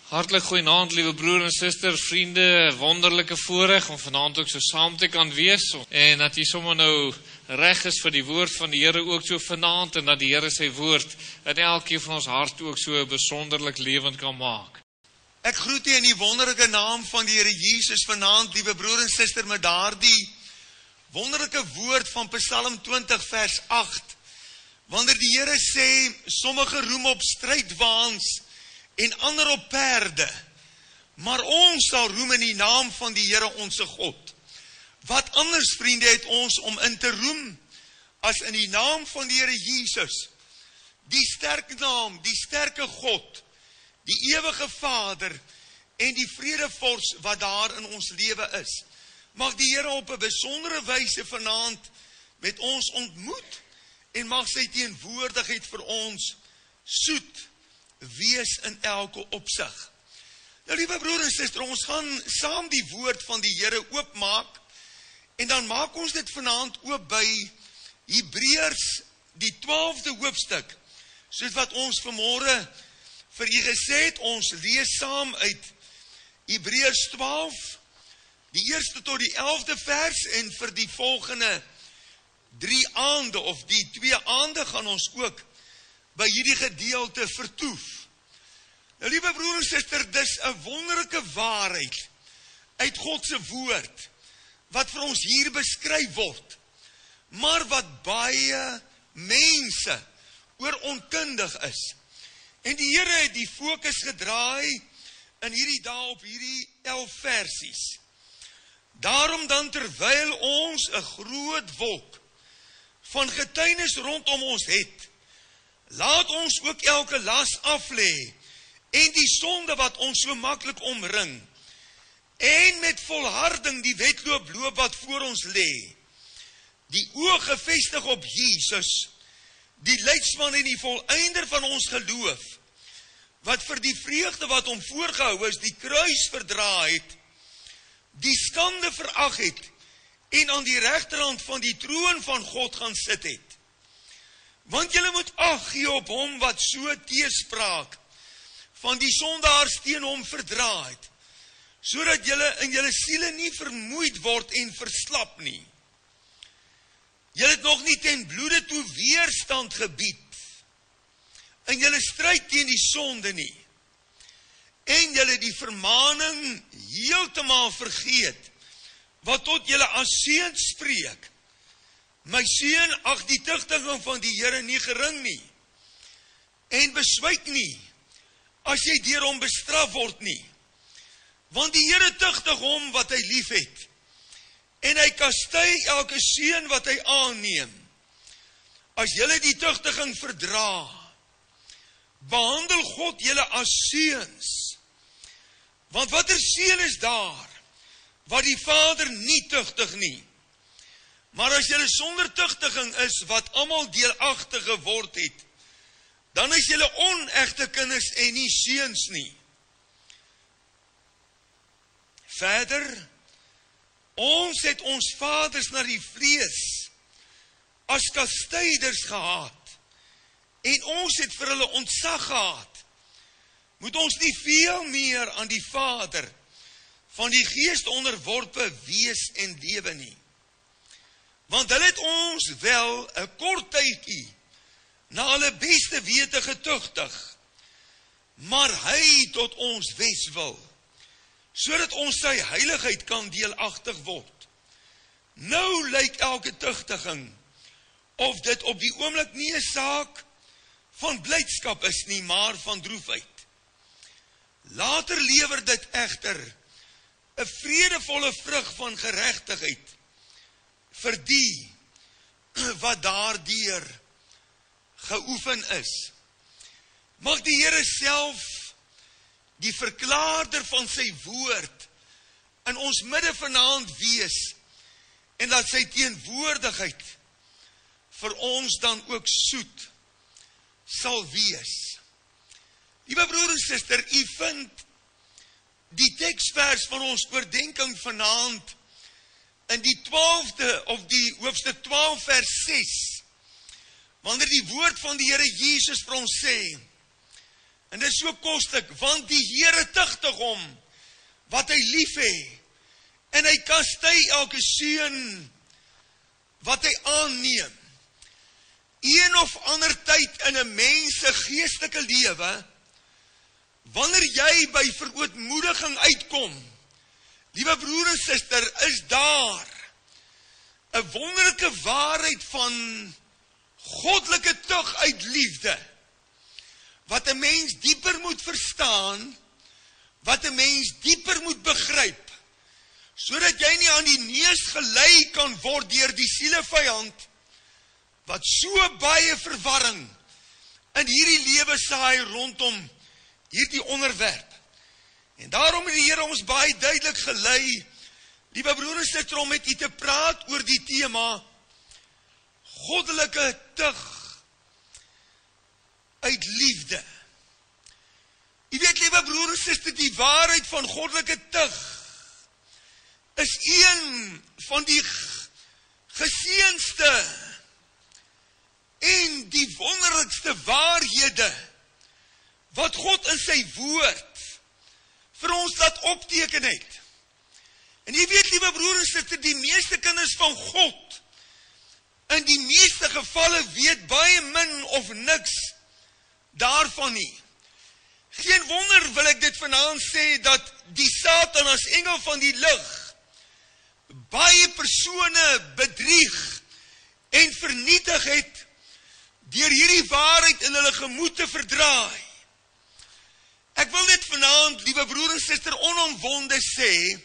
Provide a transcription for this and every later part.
Hartlik goeienaand, liewe broer en suster, vriende, wonderlike voorreg om vanaand ook so saam te kan wees. En dat jy sommer nou reg is vir die woord van die Here ook so vanaand en dat die Here sy woord in elkeen van ons hart ook so besonderlik lewend kan maak. Ek groet u in die wonderlike naam van die Here Jesus vanaand, liewe broer en suster, met daardie wonderlike woord van Psalm 20 vers 8. Wanneer die Here sê, sommige roem op strydwaans en ander op perde, maar ons sal roem in die naam van die Here onse God. Wat anders, vriende, het ons om in te roem, as in die naam van die Here Jesus, die sterke naam, die sterke God, die ewige Vader, en die vredevors wat daar in ons lewe is. Mag die Here op 'n besondere wyse vanaand met ons ontmoet, en mag sy teenwoordigheid vir ons soet wees in elke opsig. Nou, liewe broer en suster, ons gaan saam die woord van die Here oopmaak, en dan maak ons dit vanaand oop by Hebreërs, die 12de hoofstuk, soos wat ons vanmôre vir u gesê het, ons lees saam uit Hebreërs 12, die 1ste tot die 11de vers, en vir die volgende 3 aande, of die 2 aande, gaan ons ook by hierdie gedeelte vertoef. Nou, liewe broer en suster, dis 'n wonderlike waarheid uit God se woord, wat vir ons hier beskryf word, maar wat baie mense oor onkundig is. En die Here het die fokus gedraai in hierdie dae op hierdie 11 versies. Daarom dan, terwyl ons 'n groot wolk van getuienis rondom ons het, laat ons ook elke las aflê en die sonde wat ons so maklik omring, en met volharding die wedloop loop wat voor ons lê, die oog gefestig op Jesus, die leidsman en die volëinder van ons geloof, wat vir die vreugde wat hom voorgehou is, die kruis verdra het, die skande verag het, en aan die regterhand van die troon van God gaan sit het. Want julle moet ag gee op hom wat so teespraak van die sondaars teen hom verdra het, sodat julle in julle siele nie vermoeid word en verslap nie. Julle het nog nie ten bloede toe weerstand gebied in julle stryd teen die sonde nie, en julle die vermaning heeltemal vergeet, wat tot julle as seun spreek. My seun, ag die tugtiging van die Here nie gering nie, en beswyk nie, as jy deur hom bestraf word nie, want die Here tugtig hom wat hy lief het, en hy kastei elke seun wat hy aanneem. As julle die tugtiging verdra, behandel God julle as seuns, want watter seun is daar, wat die Vader nie tugtig nie? Maar as julle sonder tugtiging is, wat almal deelagtig geword het, dan is julle onegte kinders en nie seuns nie. Verder, ons het ons vaders na die vlees as kastyders gehaat, en ons het vir hulle ontzag gehad. Moet ons nie veel meer aan die Vader van die Gees onderworpe wees en lewe nie? Want hulle het ons wel 'n kort tydjie na hulle beste wete getugtig, maar hy tot ons wes wil, sodat ons sy heiligheid kan deelagtig word. Nou lyk elke tugtiging, of dit op die oomblik nie 'n saak van blydskap is nie, maar van droefheid. Later lewer dit egter 'n vredevolle vrug van geregtigheid vir die wat daardeur geoefen is. Mag die Here self, die verklaarder van sy woord, in ons midde vanaand wees, en dat sy teenwoordigheid vir ons dan ook soet sal wees. Liewe broer en suster, u vind die teksvers van ons oordenking vanaand in die 12de, of die hoofstuk 12 vers 6, wanneer die woord van die Here Jesus vir ons sê, En dit is so koslik, want die Here tugtig hom wat hy lief het. En hy kastei elke seun wat hy aanneem. Een of ander tyd in 'n mens se geestelike lewe, wanneer jy by verootmoediging uitkom, liewe broer en suster, is daar 'n wonderlike waarheid van goddelike tug uit liefde, wat 'n mens dieper moet verstaan, wat 'n mens dieper moet begryp, sodat jy nie aan die neus gelei kan word deur die sielevyand, wat so baie verwarring in hierdie lewe saai rondom hierdie onderwerp. En daarom het die Here ons baie duidelik gelei, liewe broer en suster, om met u te praat oor die tema goddelike tug uit liefde. U weet, liewe broer en suster, die waarheid van goddelike tug is een van die geseënste en die wonderlikste waarhede wat God in sy woord vir ons laat opteken het. En jy weet, liewe broer en suster, die meeste kinders van God in die meeste gevalle weet baie min of niks daarvan nie. Geen wonder wil ek dit vanaand sê dat die Satan as engel van die lig baie persone bedrieg en vernietig het deur hierdie waarheid in hulle gemoed te verdraai. Ek wil dit vanaand, liewe broer en suster, onomwonde sê,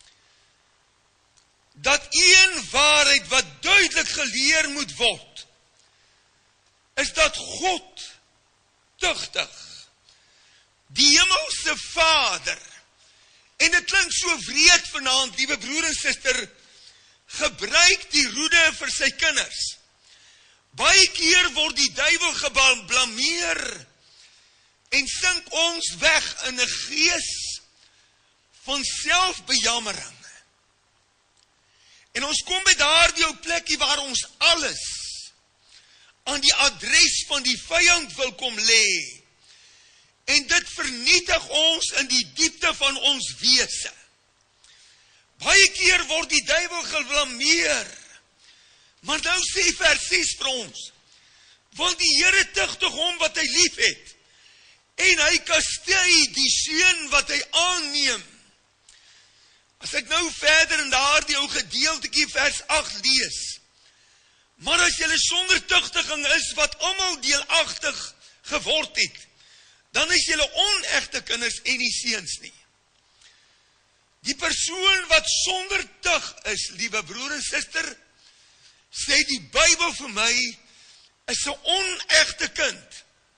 dat een waarheid wat duidelik geleer moet word, is dat God tugtig, die hemelse Vader, en dit klink so wreed vanaand, liewe broer en suster, gebruik die roede vir sy kinders. Baie keer word die duiwel geblameer en sink ons weg in 'n gees van selfbejammering. En ons kom by daardie ou plekkie waar ons alles aan die adres van die vyand wil kom lê. En dit vernietig ons in die diepte van ons wese. Baie keer word die duiwel geblameer. Maar nou sê vers 6 vir ons, want die Here tugtig hom wat hy lief het, en hy kastei die seun wat hy aanneem. As ek nou verder in daardie ou gedeeltjie vers 8 lees, maar as julle sonder tugtiging is, wat almal deelagtig geword het, dan is julle onegte kinders en nie seuns nie. Die persoon wat sonder tug is, liewe broer en suster, sê die Bybel vir my, is 'n onegte kind.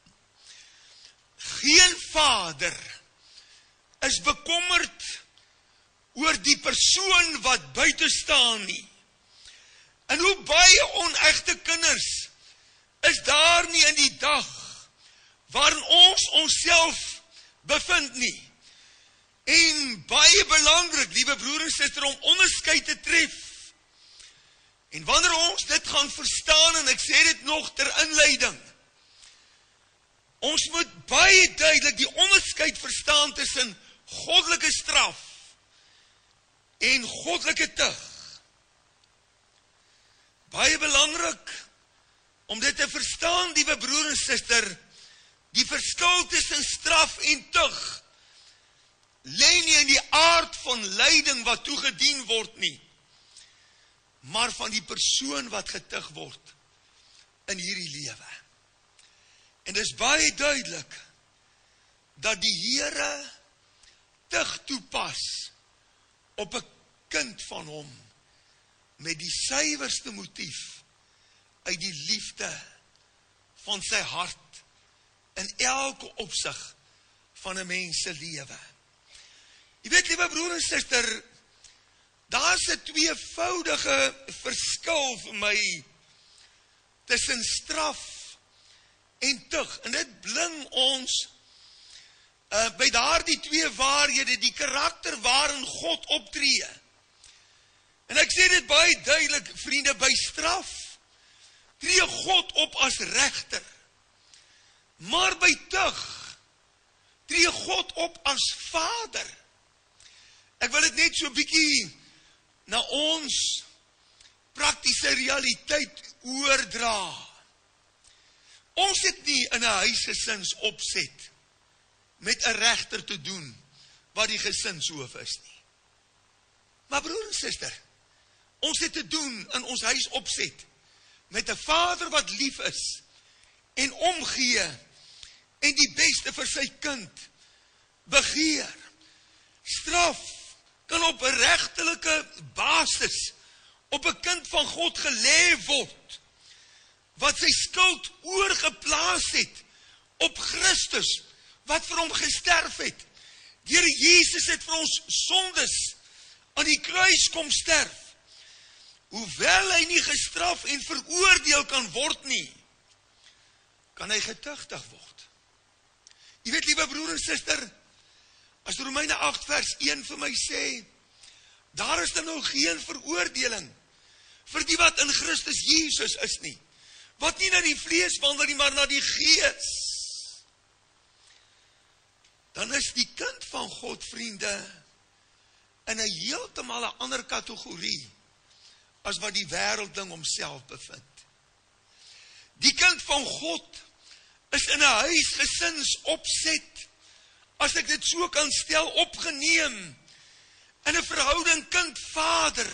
Geen vader is bekommerd oor die persoon wat buite staan nie. En hoe baie onegte kinders is daar nie in die dag waarin ons onsself bevind nie. En baie belangrik, liewe broer en suster, om onderskeid te tref. En wanneer ons dit gaan verstaan, en ek sê dit nog ter inleiding, ons moet baie duidelik die onderskeid verstaan tussen goddelike straf en goddelike tug. Baie belangrik om dit te verstaan, liewe broer en suster, die verskil tussen straf en tug lê nie in die aard van lyding wat toegedien word nie, maar van die persoon wat getug word in hierdie lewe. En dit is baie duidelik dat die Here tug toepas op 'n kind van hom met die suiwerste motief uit die liefde van sy hart in elke opsig van 'n mens se lewe. Jy weet, liewe broer en suster, daar's 'n tweevoudige verskil vir my tussen straf en tug. En dit bring ons by daardie twee waarhede, die karakter waarin God optree. En ek sê dit baie duidelik, vriende, by straf tree God op as regter. Maar by tug tree God op as Vader. Ek wil dit net so 'n bietjie na ons praktiese realiteit oordra. Ons het nie in 'n huisgesins opset met 'n regter te doen wat die gesinshoof is nie. Maar broer en suster, ons het te doen in ons huis opset met 'n Vader wat lief is en omgee en die beste vir sy kind begeer. Straf kan op 'n regtelike basis op 'n kind van God gelê word wat sy skuld oorgeplaas het op Christus wat vir hom gesterf het. Die Here Jesus het vir ons sondes aan die kruis kom sterf. Hoewel hy nie gestraf en veroordeel kan word nie, kan hy getuigtig word. Jy weet, liewe broer en suster, as Romeine 8 vers 1 vir my sê, daar is dan nou geen veroordeling vir die wat in Christus Jesus is nie, wat nie na die vlees wandel nie, maar na die gees. Dan is die kind van God, vriende, in 'n heeltemal 'n ander kategorie as wat die wêreldling homself bevind. Die kind van God is in 'n huisgesins opset, as ek dit so kan stel, opgeneem in 'n verhouding kind-vader,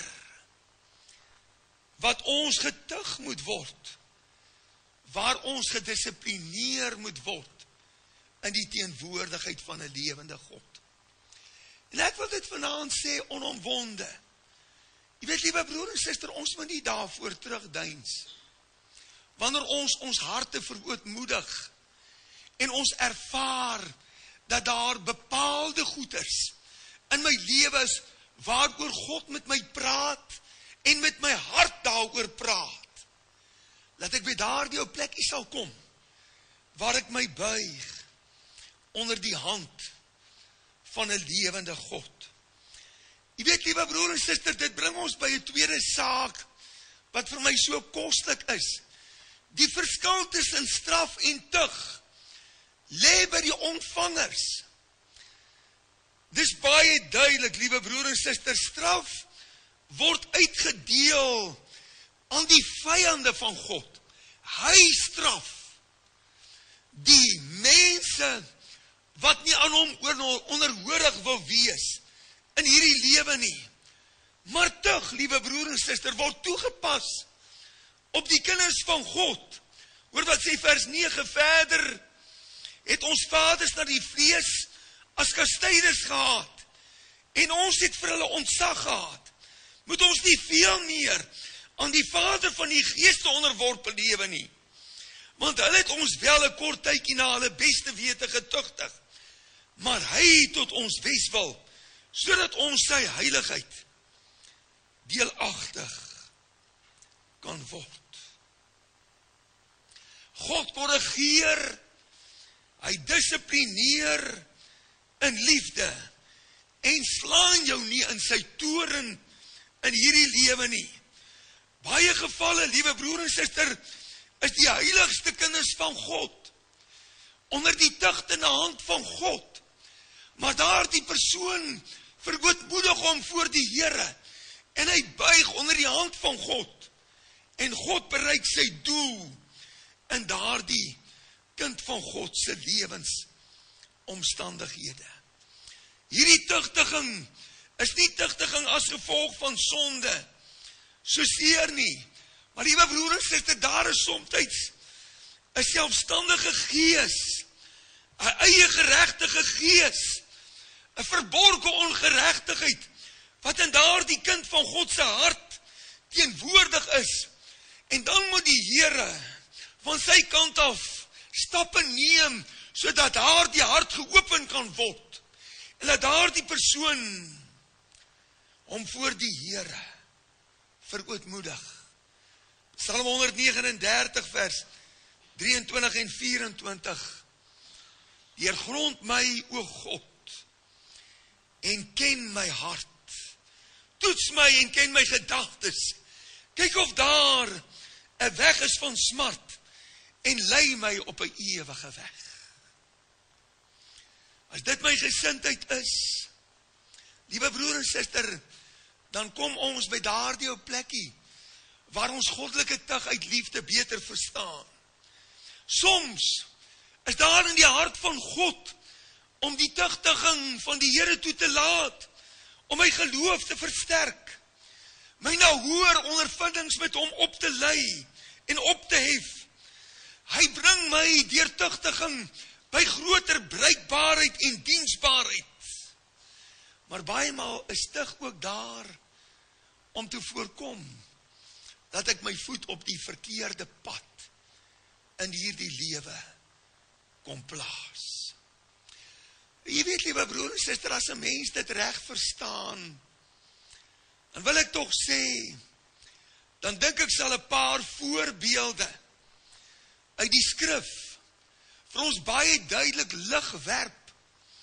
wat ons getuig moet word, waar ons gedissiplineer moet word in die teenwoordigheid van 'n lewende God. En ek wil dit vanaand sê onomwonde. Jy weet, liewe broer en suster, ons moet nie daarvoor terugdeins. Wanneer ons harte verootmoedig en ons ervaar dat daar bepaalde goeders in my lewe is waaroor God met my praat en met my hart daaroor praat, dat ek by daardie ou plekkie sal kom waar ek my buig onder die hand van 'n lewende God. Jy weet, liewe broer en suster, dit bring ons by 'n tweede saak wat vir my so koslik is. Die verskil tussen straf en tug lê by die ontvangers. Dis baie duidelik, liewe broer en suster, straf word uitgedeel aan die vyande van God. Hy straf die mense wat nie aan hom onderhoorig wil wees in hierdie lewe nie. Maar tug, liewe broer en suster, word toegepas op die kinders van God. Hoor wat sê vers 9 verder, het ons vaders na die vlees as kastyders gehad, en ons het vir hulle ontzag gehad. Moet ons nie veel meer aan die Vader van die Gees onderworpe lewe nie, want hulle het ons wel 'n kort tydjie na hulle beste wete getuigtig, maar hy tot ons weswil, sodat ons sy heiligheid deelagtig kan word. God korrigeer, hy dissiplineer in liefde en slaan jou nie in sy toorn in hierdie lewe nie. Baie gevalle, liewe broer en suster, is die heiligste kinders van God onder die tugtende hand van God. Maar daar die persoon verootmoedig hom voor die Here en hy buig onder die hand van God en God bereik sy doel in daardie kind van God se lewensomstandighede. Hierdie tugtiging is nie tugtiging as gevolg van sonde, so seer nie. Maar liewe broer en suster, daar is soms 'n selfstandige gees, 'n eie geregtige gees, 'n verborgde ongeregtigheid, wat in daardie kind van God se hart teenwoordig is. En dan moet die Here van sy kant af stappe neem, sodat daardie hart geopen kan word, en dat daardie persoon hom voor die Here verootmoedig. Psalm 139 vers 23 en 24. Deurgrond my, o God, en ken my hart. Toets my en ken my gedagtes. Kyk of daar 'n weg is van smart en lei my op 'n ewige weg. As dit my gesindheid is, liewe broer en suster, dan kom ons by daardie ou plekkie, waar ons goddelike tug uit liefde beter verstaan. Soms is daar in die hart van God, om die tugtiging van die Here toe te laat, om my geloof te versterk, my na hoër ondervindings met hom op te lei, en op te hef. Hy bring my deur tugtiging, by groter bruikbaarheid en diensbaarheid. Maar baie maal is tug ook daar, om te voorkom, dat ek my voet op die verkeerde pad, in hierdie lewe, kom plaas. Jy weet, liewe broer en suster, as 'n mens dit reg verstaan, dan wil ek tog sê, dan dink ek sal 'n paar voorbeelde uit die skrif vir ons baie duidelik lig werp.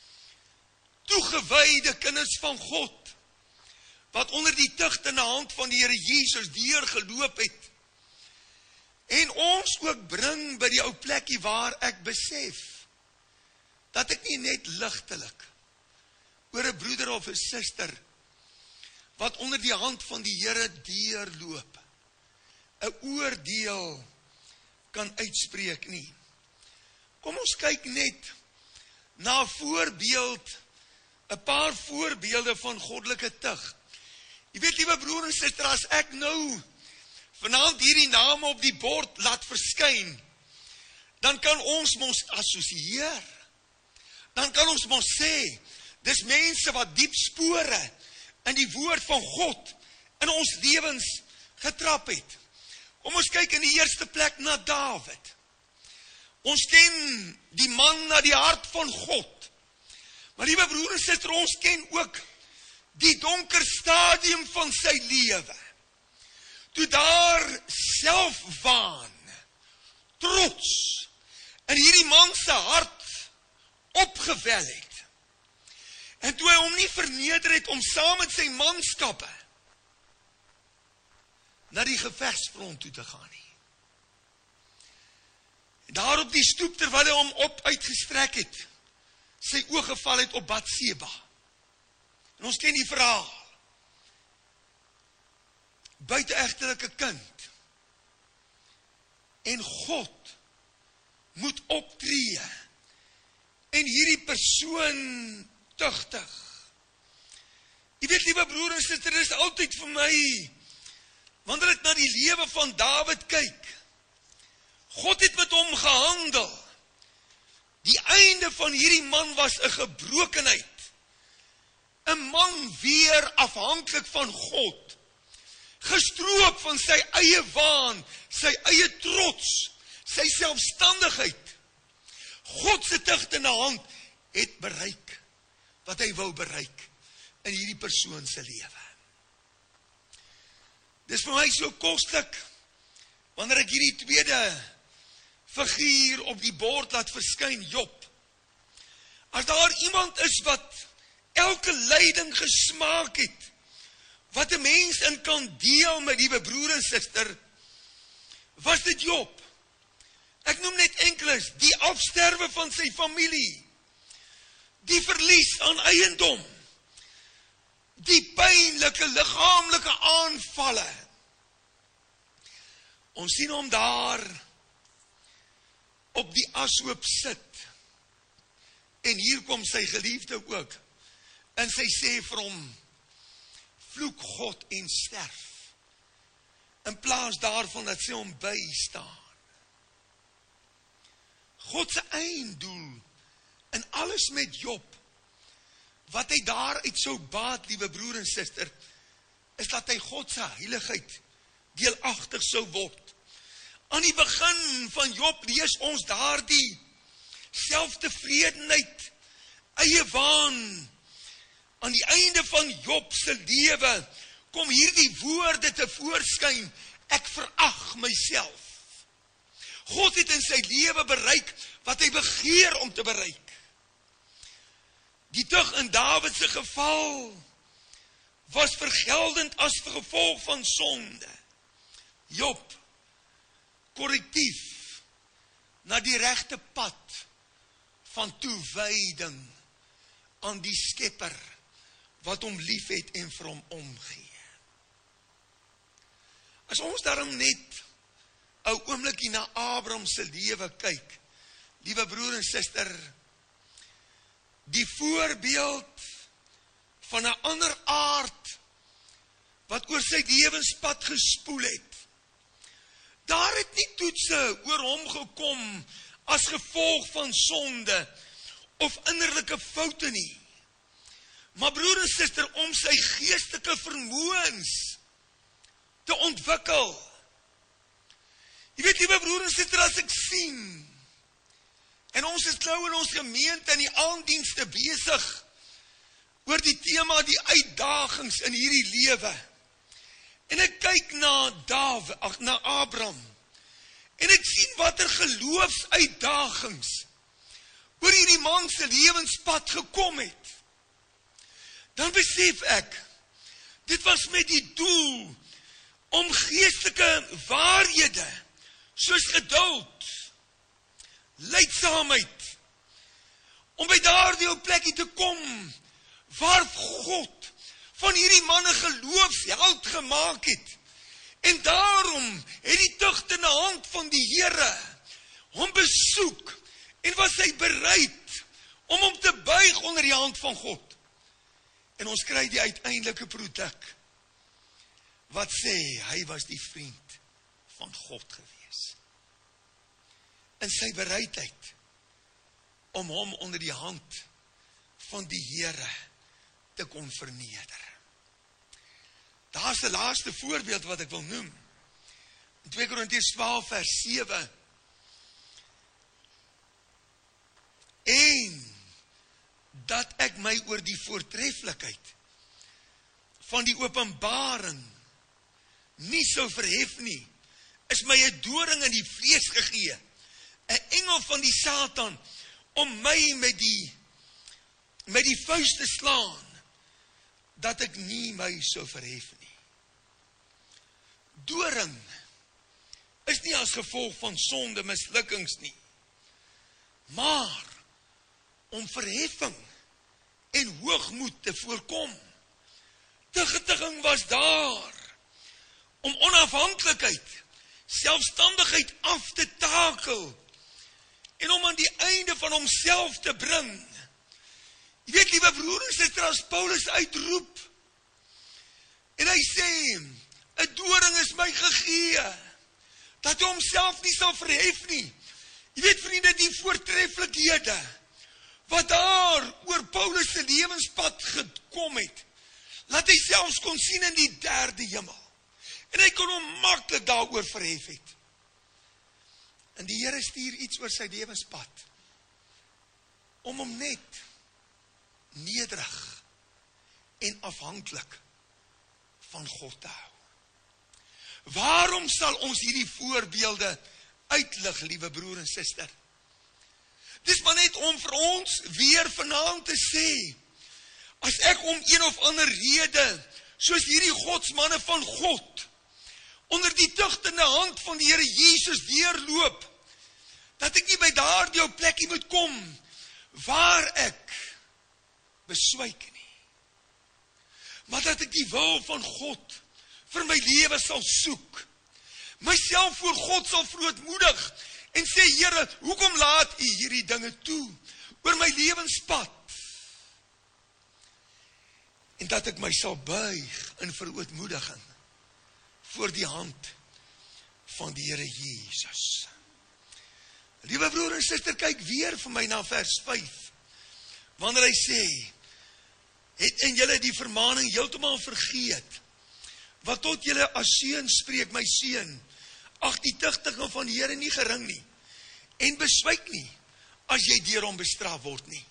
Toegewyde kinders van God, wat onder die tugtende hand van die Here Jesus deurgeloop het, en ons ook bring by die ou plekkie waar ek besef, dat ek nie net ligtelik oor 'n broeder of 'n suster, wat onder die hand van die Here deurloop, 'n oordeel kan uitspreek nie. Kom ons kyk net na 'n voorbeeld, 'n paar voorbeelde van goddelike tug. Jy weet, liewe broer en suster, as ek nou vanaand hierdie name op die bord laat verskyn, dan kan ons mos assosieer. Dan kan ons mos sê, dis mense wat diep spore in die woord van God in ons lewens getrap het. Kom ons kyk in die eerste plek na Dawid. Ons ken die man na die hart van God. Maar liewe broer en suster, ons ken ook die donker stadium van sy lewe. Toe daar selfwaan, trots in hierdie man se hart opgewel het. En toe hy hom nie verneder het om saam met sy manskappe na die gevegsfront toe te gaan nie. En daar op die stoep, terwyl hy hom op uitgestrek het, sy oog geval het op Batseba. En ons ken die verhaal. Buiteegtelike kind. En God moet optree en hierdie persoon tugtig. Jy weet, liewe broer en suster, dit is altyd vir my, wanneer ek na die lewe van Dawid kyk, God het met hom gehandel. Die einde van hierdie man was 'n gebrokenheid. 'n Man weer afhanklik van God. Gestroop van sy eie waan, sy eie trots, sy selfstandigheid. God se tugtende hand het bereik wat hy wou bereik in hierdie persoon se lewe. Dis vir my so koslik wanneer ek hierdie tweede figuur op die bord laat verskyn, Job. As daar iemand is wat elke lyding gesmaak het, wat 'n mens in kan deel met die broer en suster, was dit Job. Ek noem net enkeles, die afsterwe van sy familie, die verlies aan eiendom, die pynlike liggaamlike aanvalle. Ons sien hom daar op die ashoop sit, en hier kom sy geliefde ook, en sy sê vir hom, vloek God en sterf, in plaas daarvan dat sy hom bystaan. God se einddoel in alles met Job, wat hy daaruit sou baat, liewe broer en suster, is dat hy God se heiligheid deelagtig sou word. Aan die begin van Job lees ons daardie selftevredenheid, eie waan. Aan die einde van Job se lewe kom hierdie woorde te voorskyn, ek verag myself. God het in sy lewe bereik wat hy begeer om te bereik. Die tug in Dawid se geval was vergeldend as gevolg van sonde. Job, korrektief na die regte pad van toewyding aan die Skepper wat hom liefhet en vir hom omgee. As ons daarom net 'n oombliekie na Abraham se lewe kyk, liewe broer en suster, die voorbeeld van 'n ander aard wat oor sy lewenspad gespoel het. Daar het nie toetse oor hom gekom as gevolg van sonde of innerlike foute nie. Maar broer en suster, om sy geestelike vermoëns te ontwikkel. Jy weet, liewe broer en suster, as ek sien, en ons is nou in ons gemeente in die aanddienste besig oor die tema die uitdagings in hierdie lewe. En ek kyk na Abraham, en ek sien watter geloofsuitdagings oor hierdie man se lewenspad gekom het. Dan besef ek, dit was met die doel om geestelike waarhede, soos geduld, lydsaamheid, om by daardie plekkie te kom, waar God van hierdie man 'n geloofsheld gemaak het. En daarom het die tugtende hand van die Here hom besoek, en was hy bereid om hom te buig onder die hand van God. En ons kry die uiteindelike produk, wat sê, hy was die vriend van God gewees. In sy bereidheid om hom onder die hand van die Here te kon verneder. Daar is die laaste voorbeeld wat ek wil noem. In 2 Korintiërs 12 vers 7. En dat ek my oor die voortreffelikheid van die openbaring nie sou verhef nie, is my 'n doring in die vlees gegee, 'n engel van die Satan, om my met die vuist te slaan, dat ek nie my sou verhef nie. Doring is nie as gevolg van sonde, mislukkings nie, maar om verheffing en hoogmoed te voorkom. Tigtiging was daar, om onafhanklikheid, selfstandigheid af te takel, en om aan die einde van homself te bring. Jy weet, liewe broer en suster, as Paulus uitroep, en hy sê, 'n doring is my gegee, dat hy homself nie sal verhef nie. Jy weet, vriende, die voortreffelikhede, wat daar oor Paulus se lewenspad gekom het, laat hy selfs kon sien in die 3de hemel. En hy kon hom maklik daaroor verhef het. En die Here stuur iets oor sy lewenspad, om hom net nederig en afhanklik van God te hou. Waarom sal ons hierdie voorbeelde uitlig, liewe broer en suster? Dis maar net om vir ons weer vanaand te sê, as ek om een of ander rede, soos hierdie godsmanne van God, onder die tugtende hand van die Here Jesus deurloop, dat ek nie by daardie plekkie moet kom, waar ek beswyk nie, maar dat ek die wil van God vir my lewe sal soek, myself voor God sal verootmoedig, en sê, Here, hoekom laat U hierdie dinge toe, oor my lewenspad, en dat ek my sal buig in verootmoediging, voor die hand van die Here Jesus. Liewe broer en suster, kyk weer vir my na vers 5, wanneer hy sê, het en julle die vermaning heeltemal vergeet, wat tot julle as seun spreek, my seun, ag die tugtiging van die Here nie gering nie, en beswyk nie, as jy deur hom bestraf word nie.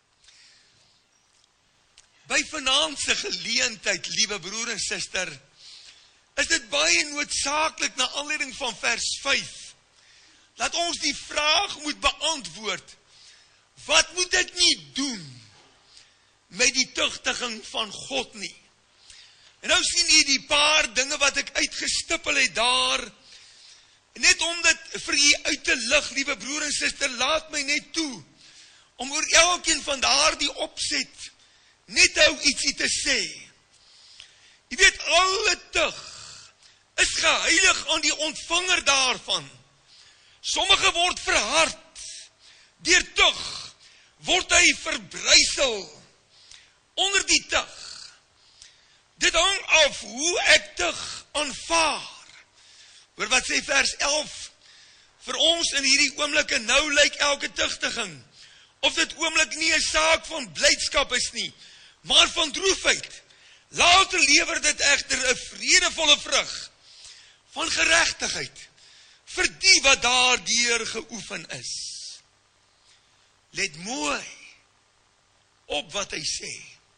By vanaand se geleentheid, liewe broer en suster, is dit baie noodsaaklik na aanleiding van vers 5, dat ons die vraag moet beantwoord, wat moet ek nie doen met die tugtiging van God nie? En nou sien jy die paar dinge wat ek uitgestippel het daar, net om dit vir jy uit te lig, liewe broer en suster, laat my net toe, om oor elkeen van daardie opset net nou ietsie te sê. Jy weet, alle tug is geheilig aan die ontvanger daarvan. Sommige word verhard, deur tug word hy verbrysel onder die tug. Dit hang af hoe ek tug aanvaar. Hoor wat sê vers 11, vir ons in hierdie oomblikke nou lyk elke tugtiging, of dit oomblik nie 'n saak van blydskap is nie, maar van droefheid. Later lewer dit egter 'n vredevolle vrug van geregtigheid vir die wat daardeur geoefen is. Let mooi op wat hy sê.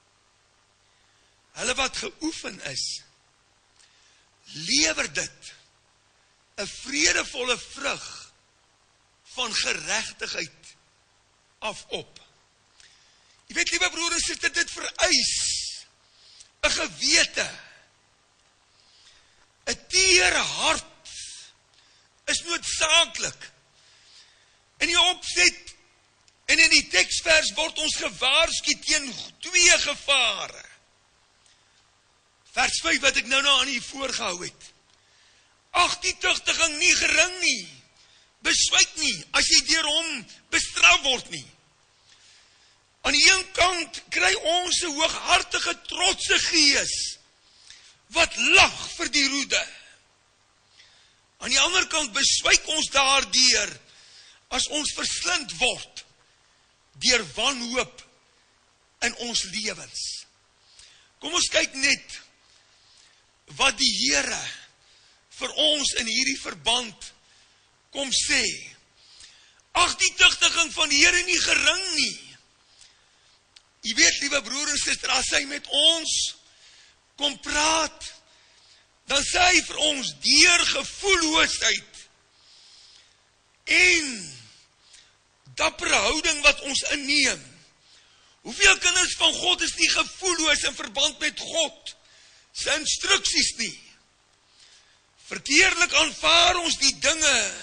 Hulle wat geoefen is, lewer dit 'n vredevolle vrug van geregtigheid af op. Jy weet, liewe broer en suster, dit vereis 'n gewete, 'n teer hart is noodsaaklik. In die opset en in die teksvers word ons gewaarsku teen 2 gevare. Vers 5 wat ek nou aan u voorgehou het. Ag, die tugtiging nie gering nie, beswyk nie, as jy deur hom bestraf word nie. Aan die een kant kry ons 'n hooghartige, trotse gees, wat lag vir die roede. Aan die ander kant beswyk ons daardeur, as ons verslind word, deur wanhoop in ons lewens. Kom ons kyk net, wat die Here vir ons in hierdie verband kom sê. Ag, die tugtiging van die Here nie gering nie. Jy weet, liewe broer en suster, as hy met ons kom praat, dan sê hy vir ons deur gevoelloosheid en dappere houding wat ons inneem. Hoeveel kinders van God is nie gevoelloos in verband met God sy instruksies nie? Verkeerlik aanvaar ons die dinge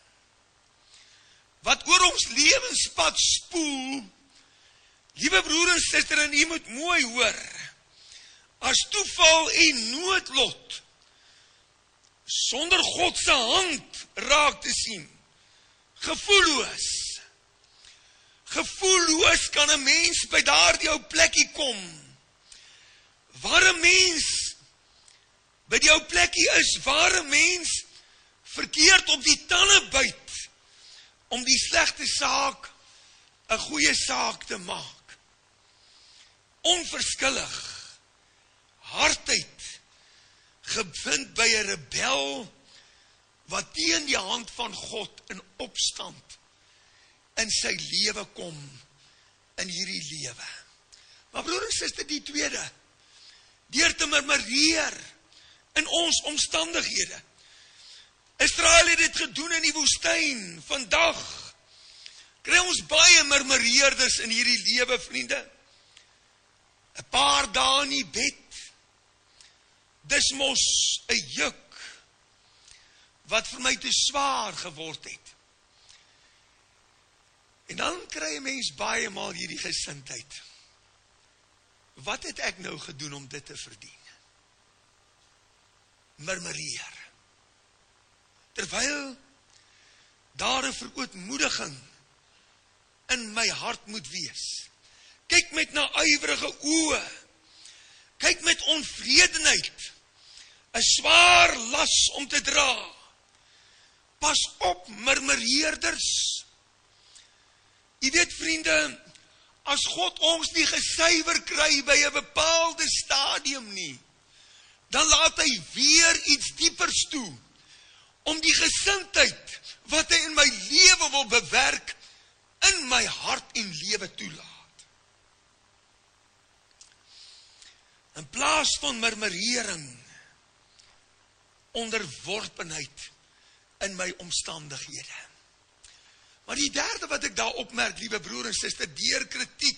wat oor ons lewenspad spoel. Liewe broer en suster, en u moet mooi hoor, as toeval en noodlot, sonder God se hand raak te sien, gevoelloos. Gevoelloos kan 'n mens by daardie ou plekkie kom, waar 'n mens by die ou plekkie is, waar 'n mens verkeerd op die tande byt, om die slegte saak 'n goeie saak te maak. Onverskillig, hardheid, gevind by 'n rebel, wat teen die hand van God in opstand in sy lewe kom, in hierdie lewe. Maar broer en suster, die tweede, deur te murmureer in ons omstandighede. Israel het dit gedoen in die woestyn. Vandag kry ons baie murmureerders in hierdie lewe, vriende. 'n paar dae in die bed, dis mos 'n juk wat vir my te swaar geword het. En dan kry 'n mens baie maal hierdie gesindheid. Wat het ek nou gedoen om dit te verdien? Murmureer. Terwyl daar 'n verootmoediging in my hart moet wees. Kyk met naaiwerige oë. Kyk met onvredenheid. 'n Swaar las om te dra. Pas op, murmureerders. Jy weet, vriende, as God ons nie gesuiwer kry by 'n bepaalde stadium nie, dan laat hy weer iets diepers toe, om die gesindheid wat hy in my lewe wil bewerk, in my hart en lewe toelaat. In plaas van murmurering, onderworpenheid in my omstandighede. Maar die derde wat ek daar opmerk, liewe broer en suster, deur kritiek.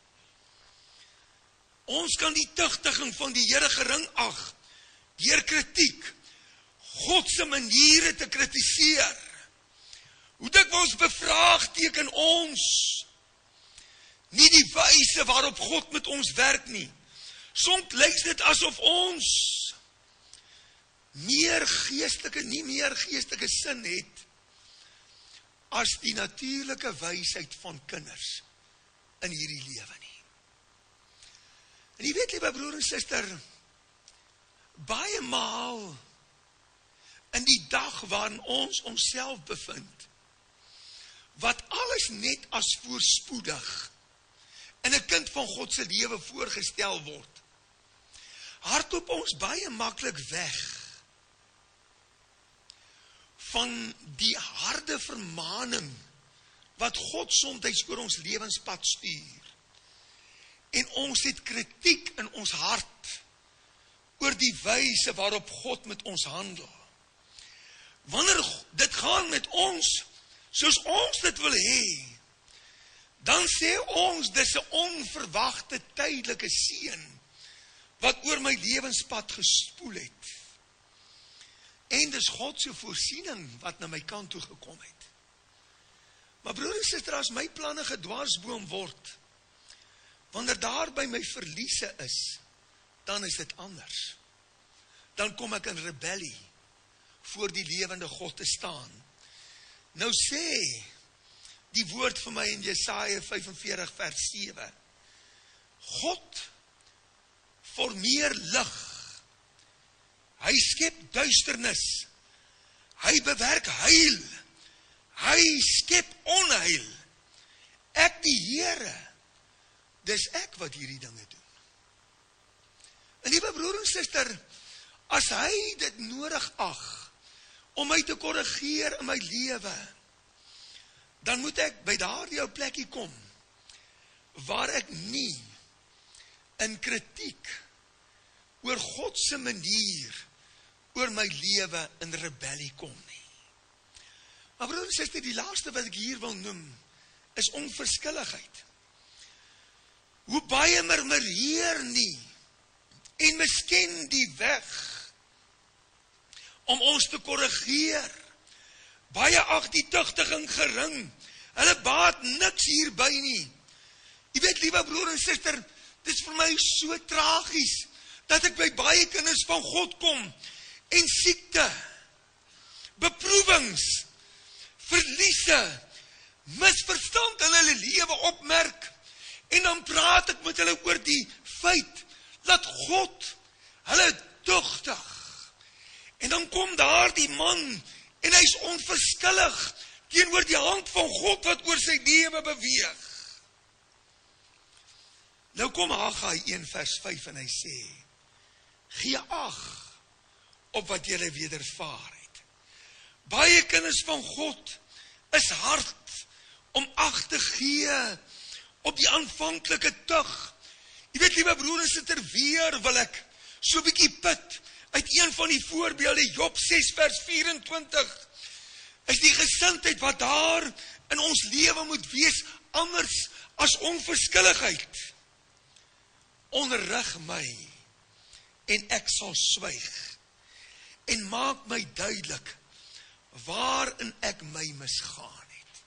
Ons kan die tugtiging van die Here gering ag, deur kritiek, God se maniere te kritiseer. Hoe dikwels bevraagteken ons nie die wyse waarop God met ons werk nie. Soms lyk dit asof ons nie meer geestelike sin het as die natuurlike wysheid van kinders in hierdie lewe nie. En jy weet, liewe broer en suster, baie maal in die dag waarin ons onsself bevind, wat alles net as voorspoedig in 'n kind van God se lewe voorgestel word, hardloop ons baie maklik weg van die harde vermaning wat God soms oor ons lewenspad stuur. En ons het kritiek in ons hart oor die wyse waarop God met ons handel. Wanneer dit gaan met ons soos ons dit wil hê, dan sê ons dis 'n onverwagte tydelike seën wat oor my lewenspad gespoel het. En dis God se voorsiening wat na my kant toe gekom het. Maar broer en suster, as my planne gedwarsboom word, wanneer daar by my verliese is, dan is dit anders. Dan kom ek in rebellie voor die lewende God te staan. Nou sê die woord vir my in Jesaja 45 vers 7, God formeer lig. Hy skep duisternis. Hy bewerk heil. Hy skep onheil. Ek die Here. Dis ek wat hierdie dinge doen. En liewe broer en suster, as hy dit nodig ag om my te korrigeer in my lewe, dan moet ek by daardie ou plekkie kom waar ek nie in kritiek oor God se manier oor my lewe in rebellie kom nie. Maar broer en suster, die laaste wat ek hier wil noem is onverskilligheid. Hoe baie murmureer nie en misken die weg om ons te korrigeer. Baie ag die tugtiging gering. Hulle baat niks hierby nie. Jy weet, liewe broer en suster, dit is vir my so tragies dat ek by baie kinders van God kom en siekte, beproewings, verliese, misverstand in hulle lewe opmerk. En dan praat ek met hulle oor die feit dat God hulle tugtig. En dan kom daar die man en hy is onverskillig teenoor die hand van God wat oor sy lewe beweeg. Nou kom Haggai 1 vers 5 en hy sê, gee ag op wat julle wedervaar het. Baie kinders van God is hard om ag te gee op die aanvanklike tug. Jy weet, liewe broer en suster, weer wil ek so 'n bietjie put uit een van die voorbeelde, Job 6 vers 24, is die gesindheid wat daar in ons lewe moet wees, anders as onverskilligheid. Onderrig my, en ek sal swyg, en maak my duidelik, waarin ek my misgaan het.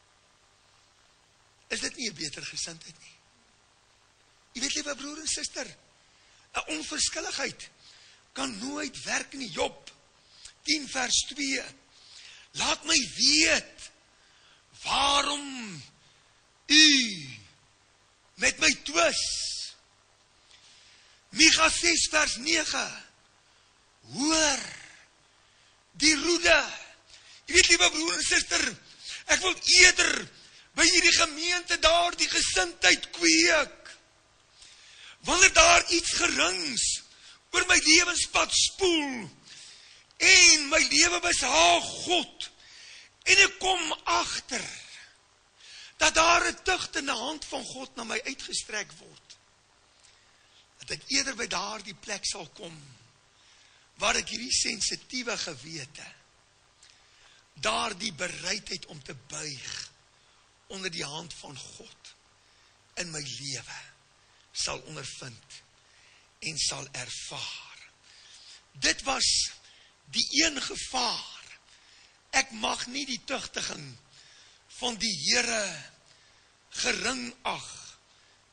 Is dit nie 'n beter gesindheid nie? Jy weet, liewe broer en suster, 'n onverskilligheid kan nooit werk nie. Job 10 vers 2, laat my weet, waarom u met my twis. Micha 6 vers 9, hoor die roede. Jy weet, liewe broer en suster, ek wil eerder by hierdie gemeente daar die gesindheid kweek. Wanneer daar iets gerings oor my lewenspad spoel en my lewe behaag God en ek kom agter dat daar 'n tugtende hand van God na my uitgestrek word, dat ek eerder by daardie plek sal kom waar ek hierdie sensitiewe gewete, daardie bereidheid om te buig onder die hand van God in my lewe sal ondervind en sal ervaar. Dit was die een gevaar. Ek mag nie die tugtiging van die Here gering ag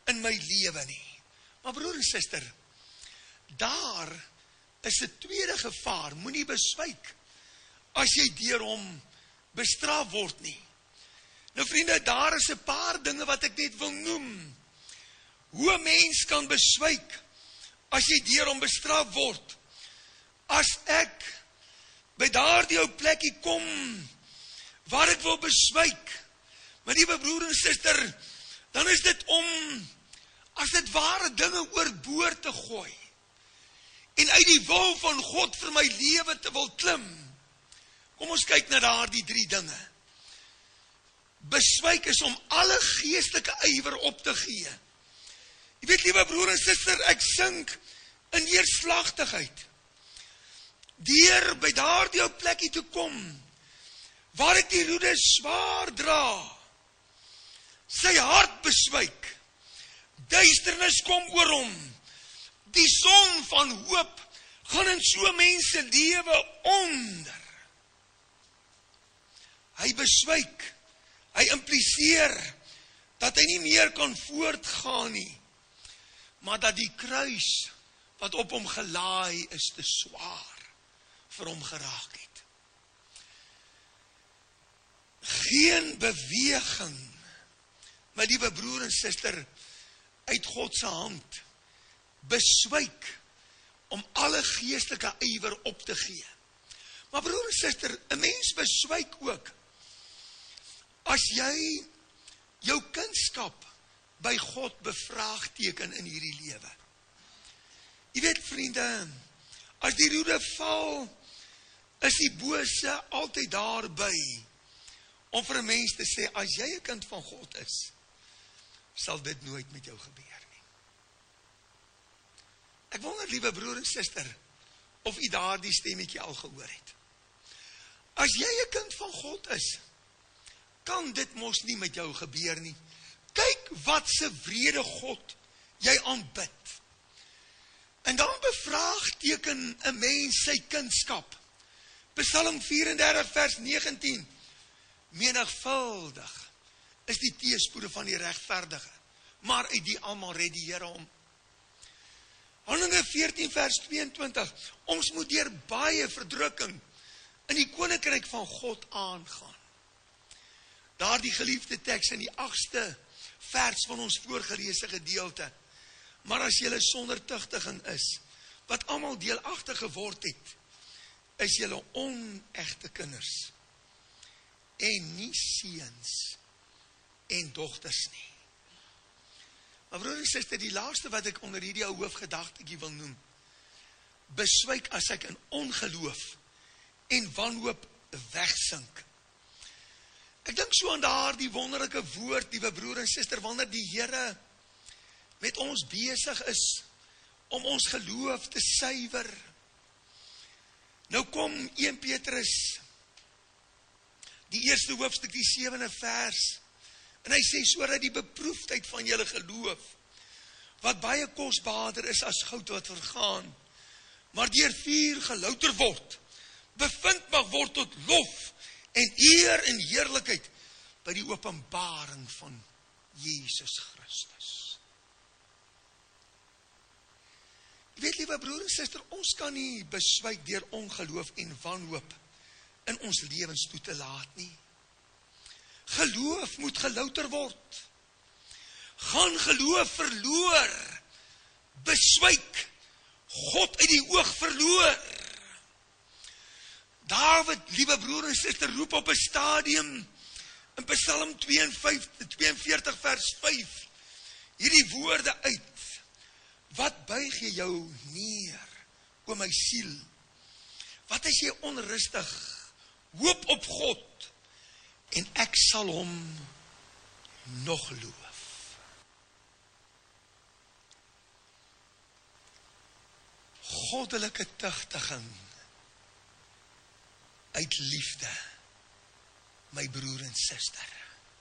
in my lewe nie. Maar broer en suster, daar is 'n tweede gevaar, moenie beswyk as jy deur hom bestraf word nie. Nou vriende, daar is 'n paar dinge wat ek net wil noem. Hoe 'n mens kan beswyk as jy deur hom bestraf word. As ek by daardie ou plekkie kom waar ek wil beswyk, my liewe broer en suster, dan is dit om as dit ware dinge oorboord te gooi en uit die wil van God vir my lewe te wil klim. Kom ons kyk na daardie 3 dinge. Beswyk is om alle geestelike ywer op te gee. Jy weet, liewe broer en suster, ek sink in neerslagtigheid. Deur by daardie ou plekkie te kom, waar ek die roede swaar dra, sy hart beswyk, duisternis kom oor hom, die son van hoop gaan in so mense lewe onder. Hy beswyk, hy impliseer dat hy nie meer kan voortgaan nie, maar dat die kruis wat op hom gelaai is te swaar vir hom geraak het. Geen beweging, my liewe broer en suster, uit God se hand, beswyk om alle geestelike ywer op te gee. Maar broer en suster, 'n mens beswyk ook as jy jou kunskap by God bevraagteken in hierdie lewe. Jy weet vriende, as die roede val, is die bose altyd daarby om vir 'n mens te sê, as jy 'n kind van God is, sal dit nooit met jou gebeur nie. Ek wonder, liewe broer en suster, of u daardie stemmetjie al gehoor het. As jy 'n kind van God is, kan dit mos nie met jou gebeur nie. Kyk wat se wrede God jy aanbid. En dan bevraagteken 'n mens sy kunskap. Psalm 34 vers 19. Menigvuldig is die teëspoede van die regverdige, maar uit die almal red die Here hom. Handelinge 14 vers 22. Ons moet deur baie verdrukking in die koninkryk van God aangaan. Daardie geliefde teks in die 8ste vers van ons voorgelese gedeelte. Maar as julle sonder tugtiging is, wat almal deelagtig geword het, is julle onegte kinders en nie seuns en dogters nie. Maar broer en suster, die laaste wat ek onder hierdie ou hoofgedagtetjie wil noem, beswyk as ek in ongeloof en wanhoop wegsink. Ek dink so aan daardie wonderlike woord, liewe broer en suster, wanneer die Here met ons besig is om ons geloof te suiwer. Nou kom 1 Petrus, die eerste hoofstuk, die 7de vers, en hy sê, sodat die beproefdheid van julle geloof, wat baie kosbaarder is as goud wat vergaan, maar deur vuur gelouter word, bevind mag word tot lof en eer en heerlikheid by die openbaring van Jesus Christus. Jy weet, liewe broer en suster, ons kan nie beswyk deur ongeloof en wanhoop in ons lewens toe te laat nie. Geloof moet gelouter word. Gaan geloof verloor, beswyk, God uit die oog verloor. Dawid, liewe broer en suster, roep op 'n stadium in Psalm 42 vers 5 hierdie woorde uit. Wat buig jy jou neer, o my siel? Wat is jy onrustig? Hoop op God en ek sal hom nog loof. Goddelike tugtiging uit liefde, my broer en suster.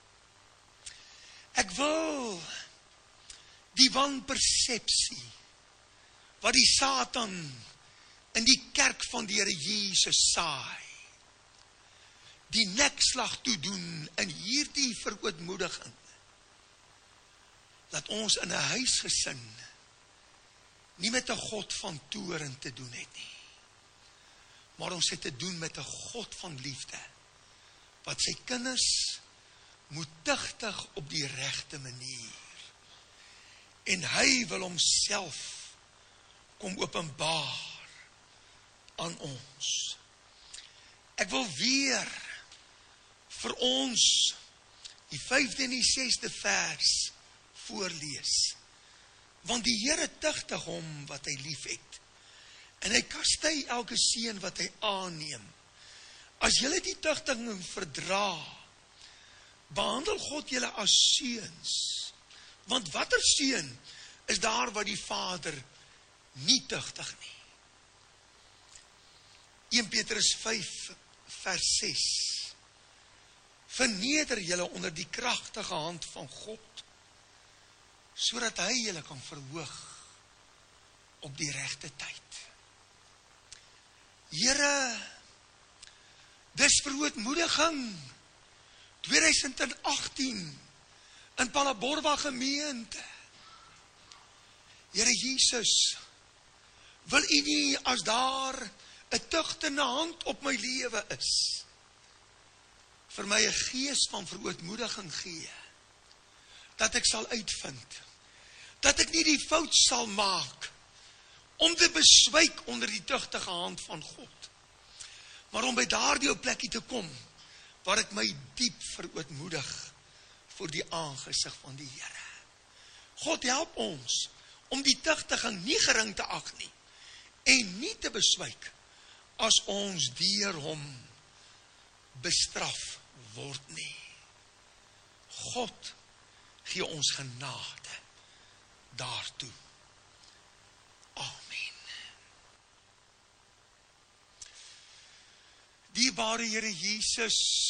Ek wil die wanpersepsie wat die Satan in die kerk van die Here Jesus saai, die nekslag toedoen in hierdie verootmoediging, dat ons in 'n huisgesin nie met 'n God van toorn te doen het nie, maar ons het te doen met 'n God van liefde, wat sy kinders moet tugtig op die regte manier. En hy wil homself kom openbaar aan ons. Ek wil weer vir ons die 5de en die 6de vers voorlees. Want die Here tugtig hom wat hy lief het. En hy kastei elke seun wat hy aanneem. As julle die tugtiging verdra, behandel God julle as seuns. Want watter seun is daar wat die Vader nie tugtig nie? 1 Petrus 5 vers 6. Verneder julle onder die kragtige hand van God, sodat hy julle kan verhoog op die regte tyd. Here, dis verootmoediging 2018 in Palaborwa gemeente. Here Jesus, wil U nie as daar 'n tugtende hand op my lewe is, vir my 'n gees van verootmoediging gee, dat ek sal uitvind, dat ek nie die fout sal maak, om te beswyk onder die tugtige hand van God, maar om by daardie plekkie te kom, waar ek my diep verootmoedig, voor die aangesig van die Here. God help ons, om die tugtiging nie gering te ag nie, en nie te beswyk, as ons deur hom bestraf word nie. God gee ons genade daartoe. Amen. Dierbare Here Jesus,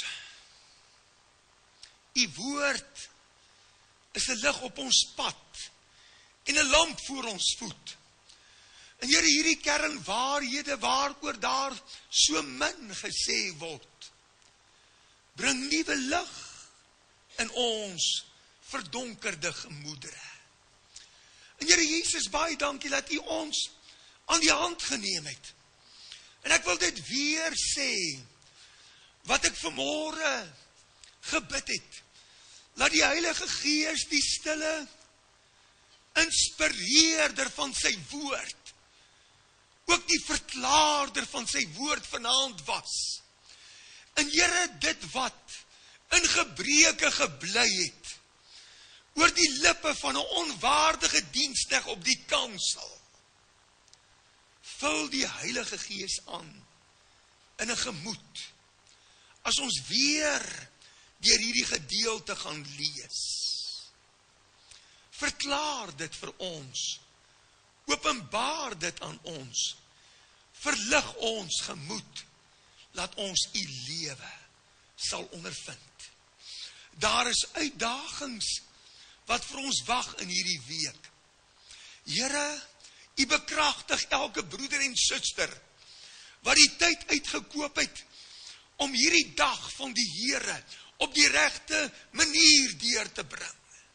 U woord is 'n lig op ons pad en 'n lamp voor ons voet. En Here, hierdie kernwaarhede waaroor daar so min gesê word, bring nuwe lig in ons verdonkerde gemoedere. En Here Jesus, baie dankie dat U ons aan die hand geneem het. En ek wil dit weer sê, wat ek vanmôre gebid het, laat die Heilige Gees die stille inspireerder van sy woord, ook die verklaarder van sy woord vanaand was. En Here, dit wat in gebreke gebly het, oor die lippe van 'n onwaardige diensknegt op die kansel, vul die Heilige Gees aan in 'n gemoed, as ons weer deur hierdie gedeelte gaan lees. Verklaar dit vir ons, openbaar dit aan ons, verlig ons gemoed, laat ons U lewe sal ondervind. Daar is uitdagings wat vir ons wag in hierdie week. Here, U bekragtig elke broeder en suster, wat die tyd uitgekoop het, om hierdie dag van die Here op die regte manier deur te bring.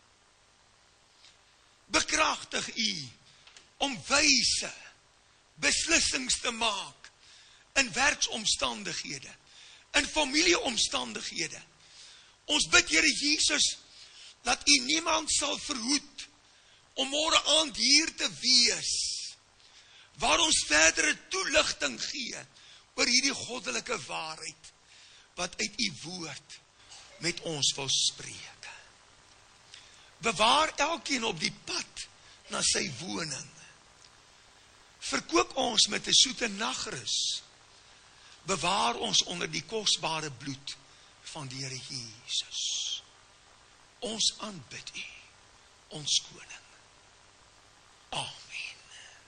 Bekragtig U om wyse beslissings te maak in werksomstandighede, in familieomstandighede. Ons bid, Here Jesus, dat U niemand sal verhoed om môre aand hier te wees, waar ons verdere toeligting gee oor hierdie goddelike waarheid, wat uit U woord met ons wil spreek. Bewaar elkeen op die pad na sy woning. Verkoop ons met 'n soete nagrus. Bewaar ons onder die kosbare bloed van die Here Jesus. Ons aanbid U, ons koning. Amen.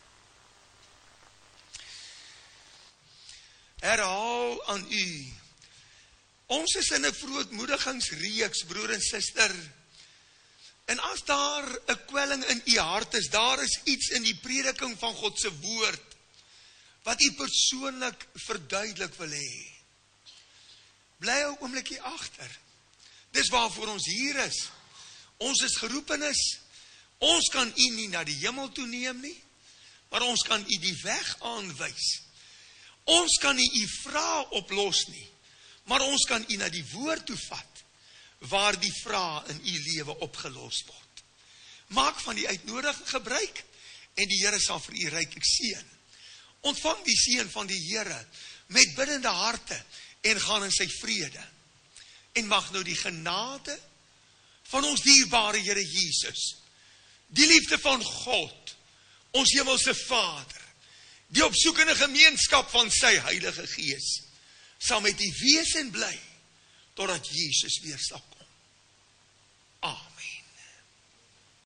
Herhaal aan U. Ons is in 'n verootmoedigingsreeks, broer en suster. En as daar 'n kwelling in U hart is, daar is iets in die prediking van God se woord, wat U persoonlik verduidelik wil hê. Bly 'n oombliekie agter. Dis waarvoor ons hier is. Ons is geroepenis Ons kan u nie na die hemel toe neem nie, maar ons kan u die weg aanwys. Ons kan nie u vrae oplos nie, maar ons kan u na die woord toe vat, waar die vrae in u lewe opgelos word. Maak van die uitnodiging gebruik, en die Here sal vir u ryklik seën. Ontvang die seën van die Here, met biddende harte, en gaan in sy vrede. En mag nou die genade van ons dierbare Here Jesus, die liefde van God, ons hemelse Vader, die opsoekende gemeenskap van sy Heilige Gees, sal met u wees en bly, totdat Jesus weer sal kom.